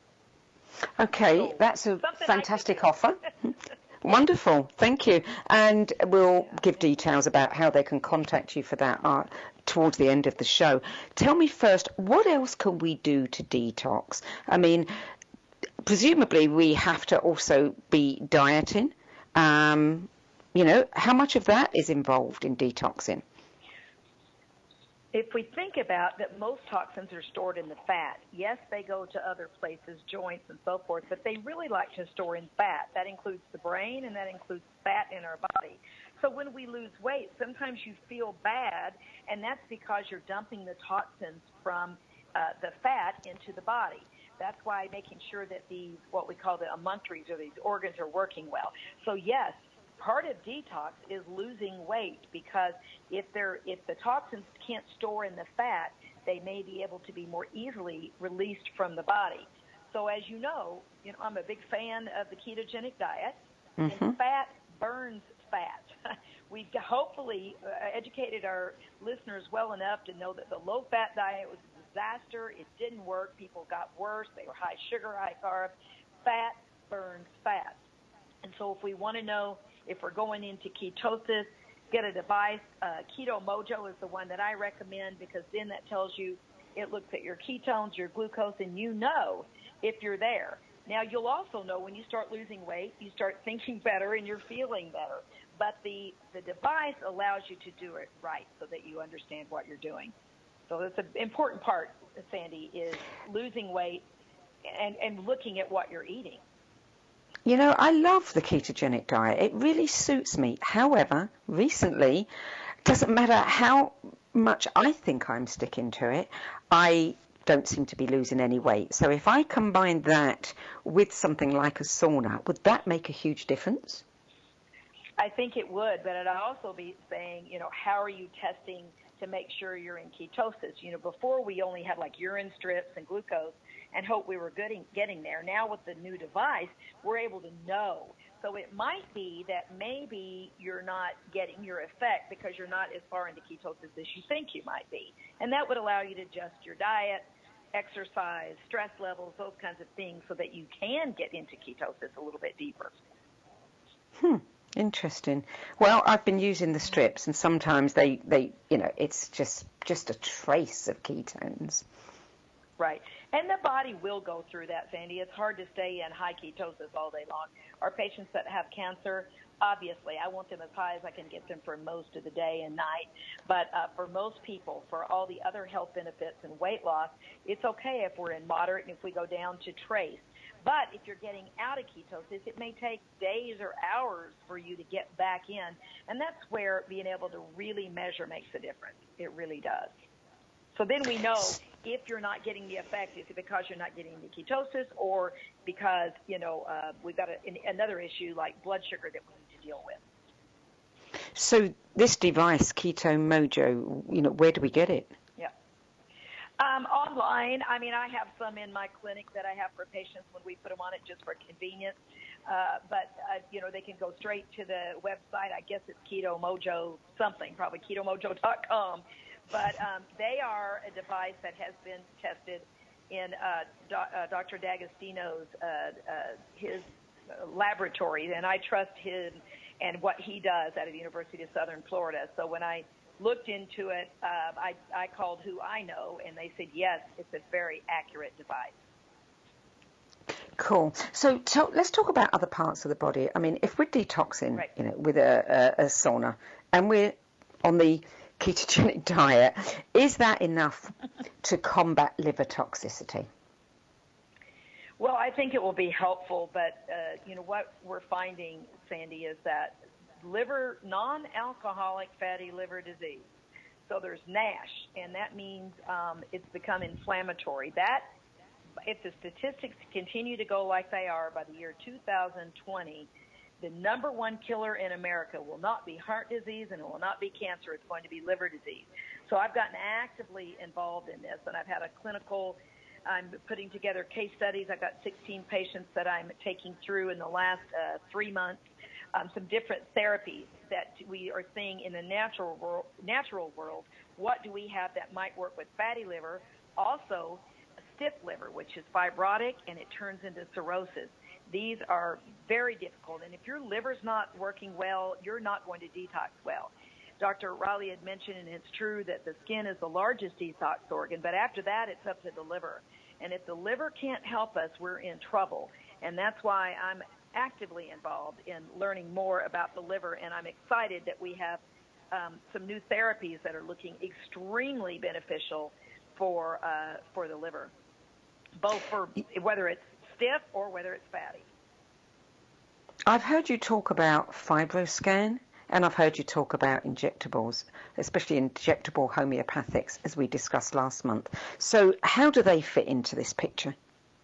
Okay, so that's a fantastic offer. Wonderful, thank you. And we'll yeah. give details about how they can contact you for that uh, towards the end of the show. Tell me first, what else can we do to detox? I mean, presumably we have to also be dieting. Um, You know, how much of that is involved in detoxing? If we think about that, most toxins are stored in the fat. Yes, they go to other places, joints and so forth, but they really like to store in fat. That includes the brain and that includes fat in our body. So when we lose weight, sometimes you feel bad, and that's because you're dumping the toxins from uh, the fat into the body. That's why making sure that these, what we call the emunctories, or these organs, are working well. So yes, part of detox is losing weight, because if they're if the toxins can't store in the fat, they may be able to be more easily released from the body. So as you know, you know I'm a big fan of the ketogenic diet, mm-hmm. and fat burns fat. We've hopefully uh, educated our listeners well enough to know that the low-fat diet was a disaster. It didn't work. People got worse. They were high sugar, high carb. Fat burns fat. And so if we want to know if we're going into ketosis, get a device. Uh, Keto Mojo is the one that I recommend, because then that tells you, it looks at your ketones, your glucose, and you know if you're there. Now, you'll also know when you start losing weight, you start thinking better and you're feeling better. But the, the device allows you to do it right so that you understand what you're doing. So that's an important part, Sandy, is losing weight and, and looking at what you're eating. You know, I love the ketogenic diet. It really suits me. However, recently, it doesn't matter how much I think I'm sticking to it, I don't seem to be losing any weight. So if I combine that with something like a sauna, would that make a huge difference? I think it would, but I'd also be saying, you know, how are you testing to make sure you're in ketosis? You know, before we only had like urine strips and glucose and hope we were getting, getting there. Now with the new device, we're able to know. So it might be that maybe you're not getting your effect because you're not as far into ketosis as you think you might be. And that would allow you to adjust your diet, exercise, stress levels, those kinds of things, so that you can get into ketosis a little bit deeper. Hmm. Interesting. Well, I've been using the strips, and sometimes they, they, you know, it's just just a trace of ketones. Right. And the body will go through that, Sandy. It's hard to stay in high ketosis all day long. Our patients that have cancer, obviously, I want them as high as I can get them for most of the day and night. But uh, for most people, for all the other health benefits and weight loss, it's okay if we're in moderate and if we go down to trace. But if you're getting out of ketosis, it may take days or hours for you to get back in. And that's where being able to really measure makes a difference. It really does. So then we know if you're not getting the effect, is it because you're not getting the ketosis, or because, you know, uh, we've got a, another issue like blood sugar that we need to deal with. So this device, Keto Mojo, you know, where do we get it? Yeah. Um, online. I mean, I have some in my clinic that I have for patients when we put them on it just for convenience. Uh, but, uh, you know, they can go straight to the website. I guess it's Keto Mojo something, probably keto mojo dot com. But um, they are a device that has been tested in uh, Do- uh, Doctor D'Agostino's, uh, uh, his laboratory, and I trust him and what he does out of the University of Southern Florida. So when I looked into it, uh, I, I called who I know, and they said, yes, it's a very accurate device. Cool. So, so let's talk about other parts of the body. I mean, if we're detoxing, right. you know, with a, a, a sauna, and we're on the ketogenic diet, is that enough to combat liver toxicity? Well, I think it will be helpful, but uh, you know what we're finding, Sandy, is that liver, non-alcoholic fatty liver disease. So there's NASH, and that means um, it's become inflammatory. That, if the statistics continue to go like they are by the year two thousand twenty, the number one killer in America will not be heart disease and it will not be cancer. It's going to be liver disease. So I've gotten actively involved in this, and I've had a clinical, I'm putting together case studies. I've got sixteen patients that I'm taking through in the last uh, three months, um, some different therapies that we are seeing in the natural world, natural world. What do we have that might work with fatty liver? Also, stiff liver, which is fibrotic, and it turns into cirrhosis. These are very difficult, and if your liver's not working well, you're not going to detox well. Doctor Riley had mentioned, and it's true, that the skin is the largest detox organ, but after that, it's up to the liver. And if the liver can't help us, we're in trouble. And that's why I'm actively involved in learning more about the liver, and I'm excited that we have um, some new therapies that are looking extremely beneficial for uh, for the liver, both for whether it's stiff or whether it's fatty. I've heard you talk about FibroScan, and I've heard you talk about injectables, especially injectable homeopathics, as we discussed last month. So how do they fit into this picture?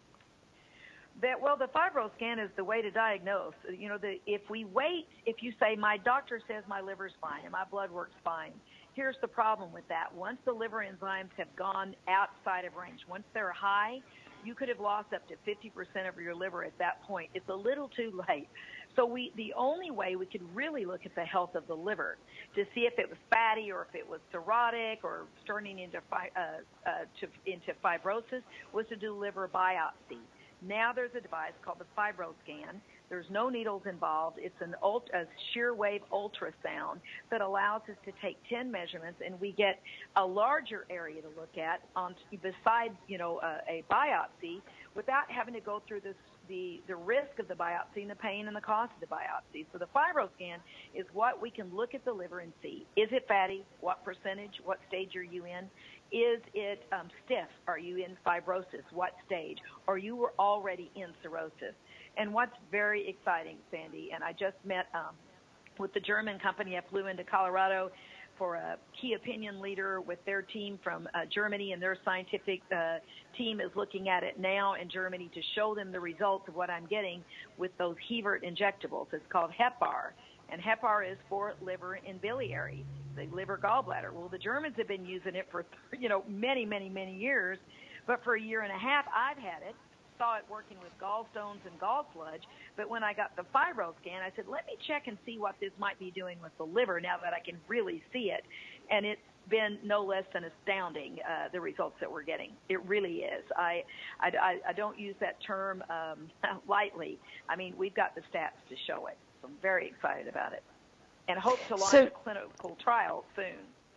That, well, the FibroScan is the way to diagnose. You know, the, if we wait, if you say, my doctor says my liver's fine and my blood work's fine, here's the problem with that. Once the liver enzymes have gone outside of range, once they're high, you could have lost up to fifty percent of your liver at that point. It's a little too late. So we, the only way we could really look at the health of the liver to see if it was fatty or if it was cirrhotic or turning into, fi, uh, uh, to, into fibrosis was to do liver biopsy. Now there's a device called the FibroScan. There's no needles involved. It's an ult- a shear wave ultrasound that allows us to take ten measurements, and we get a larger area to look at on besides, you know, uh, a biopsy, without having to go through this, the the risk of the biopsy and the pain and the cost of the biopsy. So the FibroScan is what we can look at the liver and see. Is it fatty? What percentage? What stage are you in? Is it um, stiff? Are you in fibrosis? What stage? Or you were already in cirrhosis? And what's very exciting, Sandy, and I just met um, with the German company. I flew into Colorado for a key opinion leader with their team from uh, Germany, and their scientific uh, team is looking at it now in Germany to show them the results of what I'm getting with those Hevert injectables. It's called Hepar, and Hepar is for liver and biliary, the liver gallbladder. Well, the Germans have been using it for, you know, many, many, many years, but for a year and a half I've had it. Saw it working with gallstones and gall sludge, but when I got the FibroScan, I said, let me check and see what this might be doing with the liver now that I can really see it. And it's been no less than astounding, uh, the results that we're getting. It really is. I, I, I don't use that term um, lightly. I mean, we've got the stats to show it, so I'm very excited about it and hope to launch so, a clinical trial soon.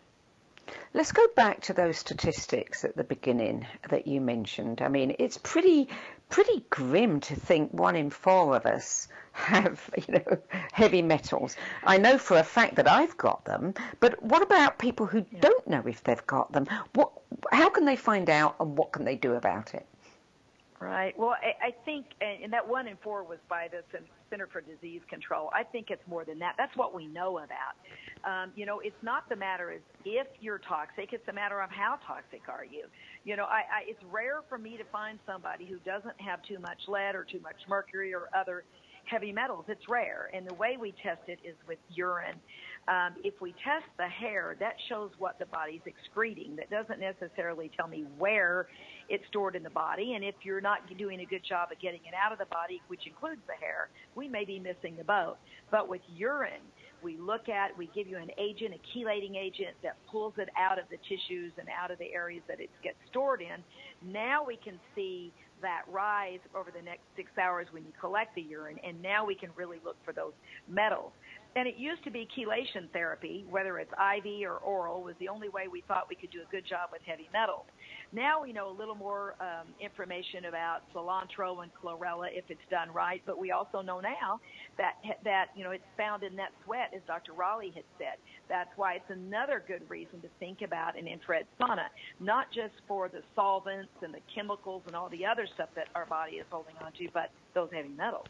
Let's go back to those statistics at the beginning that you mentioned. I mean, it's pretty pretty grim to think one in four of us have, you know, heavy metals. I know for a fact that I've got them, but what about people who yeah. don't know if they've got them? What, how can they find out, and what can they do about it? Right. Well, I, I think, and that one in four was by the Center for Disease Control. I think it's more than that. That's what we know about. Um, you know, it's not the matter of if you're toxic. It's a matter of how toxic are you. You know, I, I, it's rare for me to find somebody who doesn't have too much lead or too much mercury or other heavy metals. It's rare. And the way we test it is with urine. Um, if we test the hair, that shows what the body's excreting. That doesn't necessarily tell me where it's stored in the body. And if you're not doing a good job of getting it out of the body, which includes the hair, we may be missing the boat. But with urine, we look at, we give you an agent, a chelating agent that pulls it out of the tissues and out of the areas that it gets stored in. Now we can see that rise over the next six hours when you collect the urine, and now we can really look for those metals. And it used to be chelation therapy, whether it's I V or oral, was the only way we thought we could do a good job with heavy metals. Now we know a little more um, information about cilantro and chlorella if it's done right, but we also know now that, that you know, it's found in that sweat, as Doctor Raleigh had said. That's why it's another good reason to think about an infrared sauna, not just for the solvents and the chemicals and all the other stuff that our body is holding on to, but those heavy metals.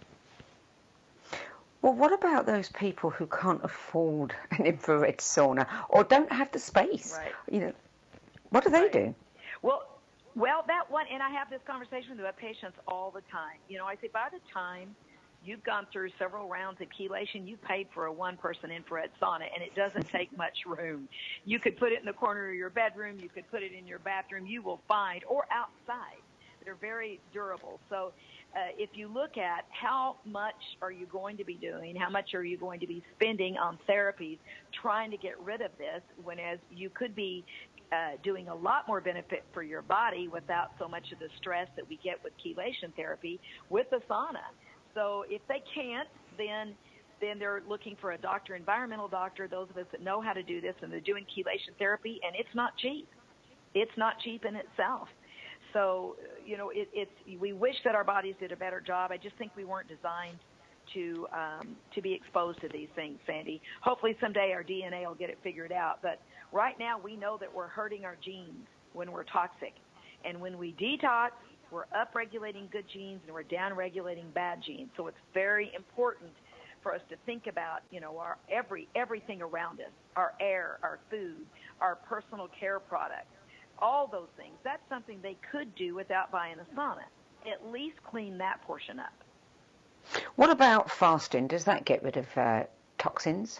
Well, what about those people who can't afford an infrared sauna or don't have the space? Right. You know, what do they Right. do? Well, well, that one, and I have this conversation with my patients all the time. You know, I say by the time you've gone through several rounds of chelation, you paid for a one-person infrared sauna, and it doesn't take much room. You could put it in the corner of your bedroom. You could put it in your bathroom. You will find, or outside. They're very durable. So uh, if you look at how much are you going to be doing, how much are you going to be spending on therapies trying to get rid of this, when as you could be uh, doing a lot more benefit for your body without so much of the stress that we get with chelation therapy with the sauna. So if they can't, then then they're looking for a doctor, environmental doctor, those of us that know how to do this, and they're doing chelation therapy, and it's not cheap. It's not cheap in itself. So, you know, it, it's we wish that our bodies did a better job. I just think we weren't designed to um, to be exposed to these things, Sandy. Hopefully someday our D N A will get it figured out. But right now we know that we're hurting our genes when we're toxic. And when we detox, we're upregulating good genes and we're downregulating bad genes. So it's very important for us to think about, you know, our every everything around us, our air, our food, our personal care products. All those things, that's something they could do without buying a sauna. At least clean that portion up. What about fasting? Does that get rid of uh, toxins?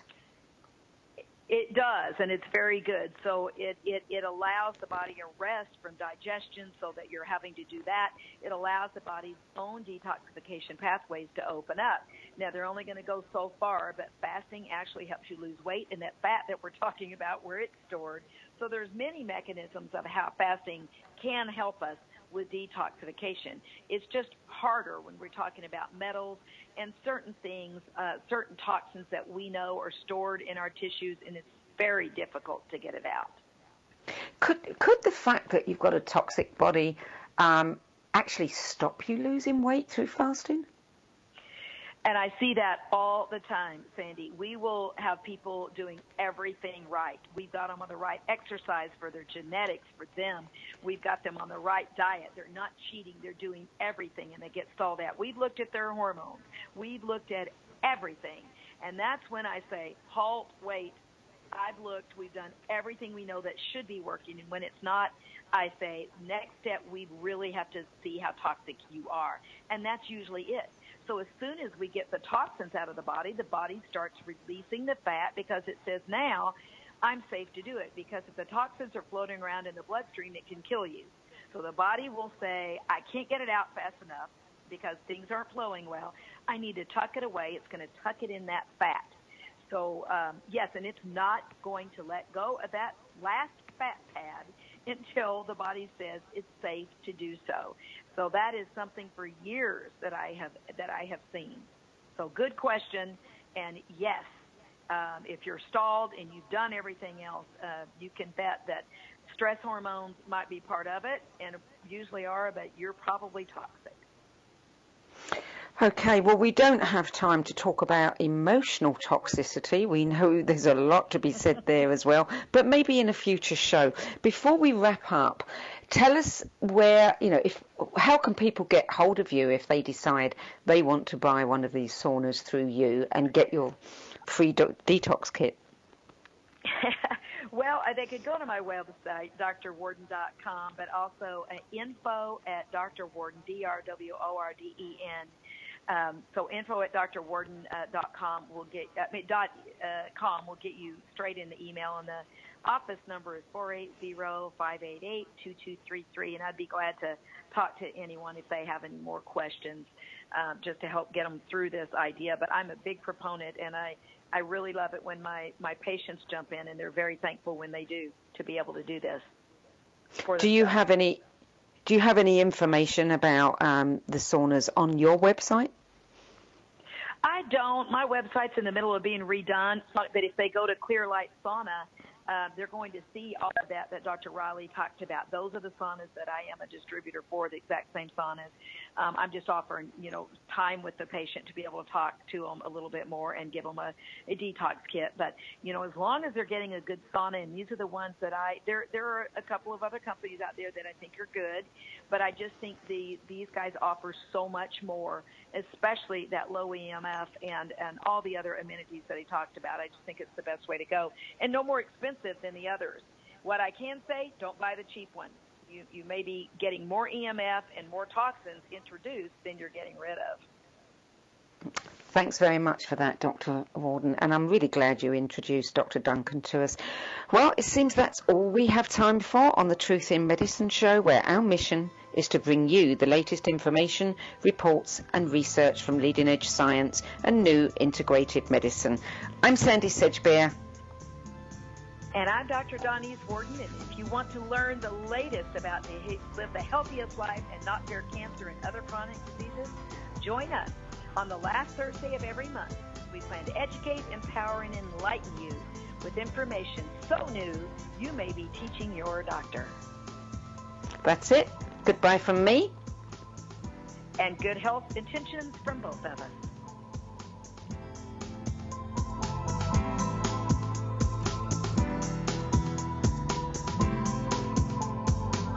It does, and it's very good. So it, it, it allows the body a rest from digestion so that you're having to do that. It allows the body's own detoxification pathways to open up. Now, they're only going to go so far, but fasting actually helps you lose weight and that fat that we're talking about where it's stored. So there's many mechanisms of how fasting can help us with detoxification. It's just harder when we're talking about metals and certain things, uh, certain toxins that we know are stored in our tissues, and it's very difficult to get it out. Could could the fact that you've got a toxic body um, actually stop you losing weight through fasting? And I see that all the time, Sandy. We will have people doing everything right. We've got them on the right exercise for their genetics, for them. We've got them on the right diet. They're not cheating. They're doing everything, and they get stalled out. We've looked at their hormones. We've looked at everything. And that's when I say, halt, wait. I've looked. We've done everything we know that should be working. And when it's not, I say, next step, we really have to see how toxic you are. And that's usually it. So as soon as we get the toxins out of the body, the body starts releasing the fat because it says, now I'm safe to do it. Because if the toxins are floating around in the bloodstream, it can kill you. So the body will say, I can't get it out fast enough because things aren't flowing well. I need to tuck it away. It's going to tuck it in that fat. So, um, yes, and it's not going to let go of that last fat pad until the body says it's safe to do so. So that is something for years that I have that I have seen. So good question, and yes, um, if you're stalled and you've done everything else, uh, you can bet that stress hormones might be part of it, and usually are, but you're probably toxic. Okay, well, we don't have time to talk about emotional toxicity. We know there's a lot to be said there as well, but maybe in a future show. Before we wrap up, tell us where, you know, if how can people get hold of you if they decide they want to buy one of these saunas through you and get your free do- detox kit? Well, uh, they could go to my website, D R Worden dot com, but also uh, info at Doctor Worden, D R W O R D E N, Um, so info at dr warden dot com will get uh, dot uh, com will get you straight in the email, and the office number is four eight zero, five eight eight, two two three three, and I'd be glad to talk to anyone if they have any more questions, um, just to help get them through this idea. But I'm a big proponent, and I, I really love it when my, my patients jump in, and they're very thankful when they do to be able to do this. Do you have any Do you have any information about um, the saunas on your website? I don't. My website's in the middle of being redone, but if they go to Clear Light Sauna, uh, they're going to see all of that that Doctor Riley talked about. Those are the saunas that I am a distributor for, the exact same saunas. Um, I'm just offering, you know, time with the patient to be able to talk to them a little bit more and give them a, a detox kit. But, you know, as long as they're getting a good sauna, and these are the ones that I, there there are a couple of other companies out there that I think are good, but I just think the these guys offer so much more, especially that low E M F and, and all the other amenities that he talked about. I just think it's the best way to go, and no more expensive than the others. What I can say, don't buy the cheap one. You, you may be getting more E M F and more toxins introduced than you're getting rid of. Thanks very much for that, Doctor Warden, and I'm really glad you introduced Doctor Duncan to us. Well, it seems that's all we have time for on the Truth in Medicine show, where our mission is to bring you the latest information, reports and research from leading-edge science and new integrative medicine. I'm Sandy Sedgbeer. And I'm Doctor Donise Warden, and if you want to learn the latest about the live the healthiest life and not fear cancer and other chronic diseases, join us on the last Thursday of every month. We plan to educate, empower, and enlighten you with information so new you may be teaching your doctor. That's it. Goodbye from me. And good health intentions from both of us.